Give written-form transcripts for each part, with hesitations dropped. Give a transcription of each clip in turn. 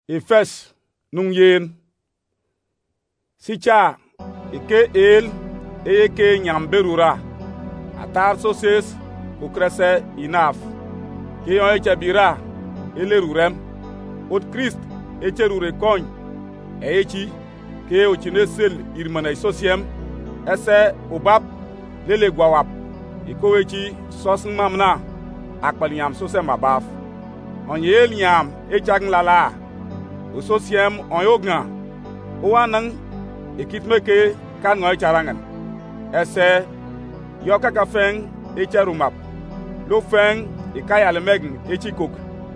Efes nung yen. Sicha ike el eke nyamberura. Atar soses ukrese inaf. Ki yon eche bira ele rurem. Ot Christ eche rure kony. Echi ke ochine sel irmane sosiem. Ese ubab lele gwawap. Iko echi sosin mamna akpal nyam sosem abaf. On yel nyam echang lala. Usosiem on yogna. Owanang ekitmeke kan ngoy charangan. Ese yoka feng echerumap. Lo feng ikaya lemegn echikok.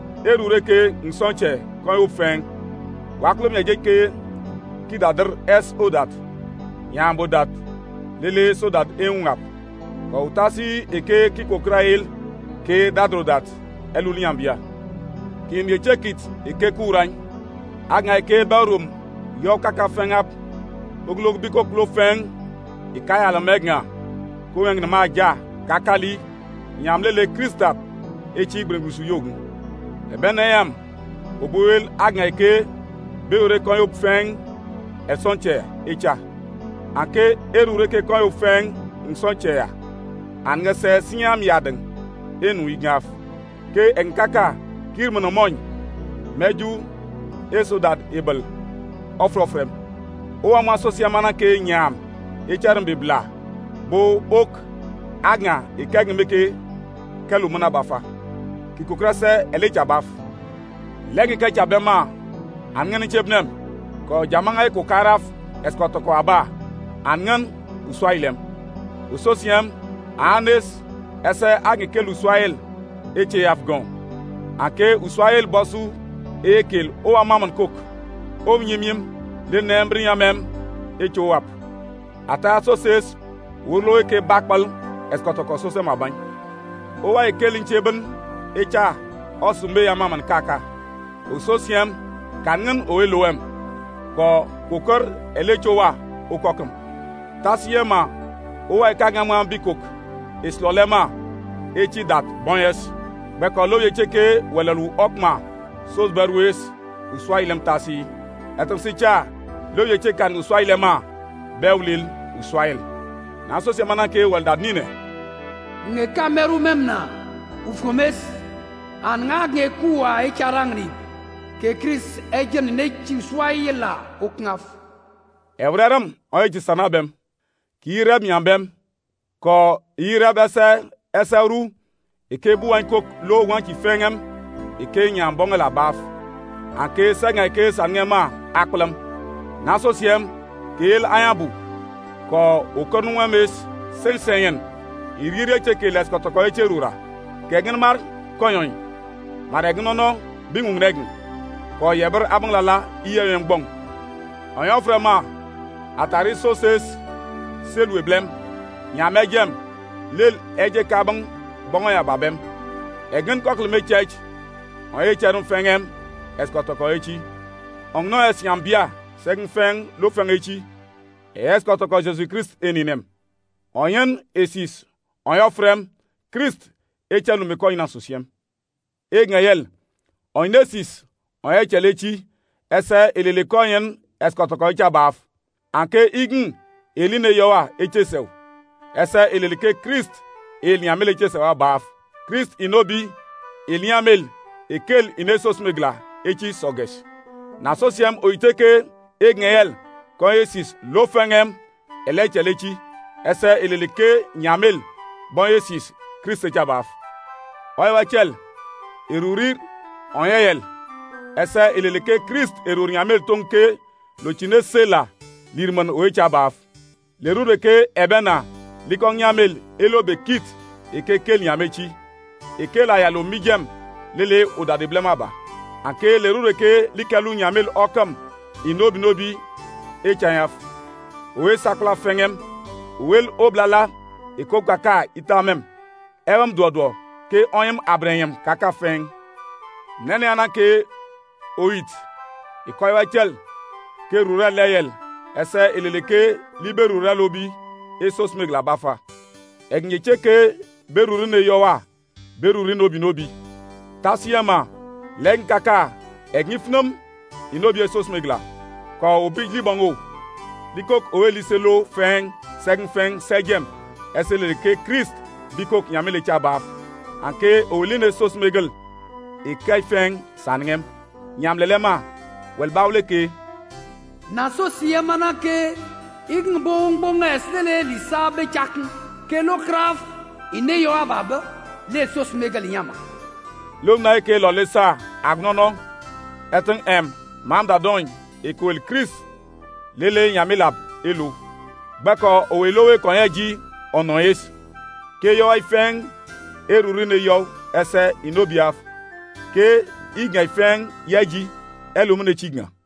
Erureke nsonche kon yo feng. Waklum yejeke kidader es odat. Yambo dat. Lele sodat eungap. Ko utasi eke kikokrael ke dadrodat eluliambia. Kim yechekit eke kurany. Agna eke barum yoka fengap. Oglog biko klo feng ikaya lemegna. Koeng na maja kakali nyamlele Kristap echi brengusu yogun. Ebenayam obuel agna eke beure kon yo feng esonche echa. Anke erure ke kon yo feng nsonche ya. Anga se sinyam yaden enu igaf. Ke enkaka kirmono moñ meju esodat ebel ofrofrem. O ama sosiamana ke nyam echarum bibla. Bo ok agna ikagmeke kelu muna bafa kikokrase elecha baf legi ke chabema angen chebnem ko jamanga ko karaf eskoto ko aba angen uswailem usosiem anes ese agi kelu uswail eche afgon ake uswail bosu ekel o amamon kok o nyimyim le nembri yamem echo wap ata soses Wolo eke bakpal eskotoko sose mabany. Owa ekelin cheben echa osumbe yamaman kaka. Ososiem kangen oeloem. Ko kokor elechowa okokum. Tasiema owa ekagama bikok. Eslolema echi dat bonyes. Beko lo yecheke welelu okma sosberwes uswailem tasi. Etomsicha lo yechekan uswailema bewlil uswail. Na sosiamana ke walda nine. Nge kameru memna ufkomes an nge kuwa echarangni ke Chris ejen nechi swayela okngaf. Evreram oyeji sanabem ki reb nyambem ko ireb eseru ike buwan kok lo wanki fengem ike nyambonga la baf anke senga ke sangema aklam na sosiem kel ayabu ko okonwa mes sensen irire cheke les kotoko echerura kegen mar koyon maregnono bingung regn ko yeber abanglala iyen gbong oyon frema atari soses selwe blem nyamejem lel eje kabang bongo ya babem egen kokle me church oye cherum fengem eskotoko echi ongno esiambia segen feng lo feng echi eskotoko Jesus Christ eninem. Onyen esis, onyo frem, Christ echanu meko ina susiem. Ngayel, onyesis, onye chelechi, ese elele konyen eskotoko echa baf. Anke ign, eline yowa echesew. Ese eleleke Christ, eliamel echesewa baf. Christ inobi, eliamel, ekel inesos megla, echi sogesh. Na sosiem oiteke, ngayel, Konyesis lo fengem elechelechi ese eleleke nyamel bonyesis Christ jabaf oyawachel erurir onyeyel ese eleleke Christ erur nyamel tonke lo chine sela lirman oechabaf lerureke ebena likon nyamel elobe kit ekekel nyamechi ekela ya lo mijem lele odade blemaba anke lerureke likelu nyamel okam inobi echayaf owe sakla fengem wel oblala ekokaka itamem ewam dodo ke oyem abrenyem kaka feng nene anake oit ikoywachel ke rural leyel ese eleleke liberural obi esos megla bafa egnecheke berurine yowa berurin obi nobi tasiyama len kaka egnifnum inobie sos megla ko obi libongo bikok oeliselo feng segen feng segem esele ke Christ bikok nyamele chabaf anke oline sos megel e kai feng sanngem nyamlelema wel bawle ke na so siemana ke ign bong bong esele lisabe chakn ke lo kraf ine yo ababa le sos megel nyama lom na ke lo lesa agnono eten mam da don e ko el Christ lele nyamilab elu bako owelowe konyeji ono yes ke yo ifeng eruri ne yo ese inobiaf ke igna ifeng yaji elumune chigna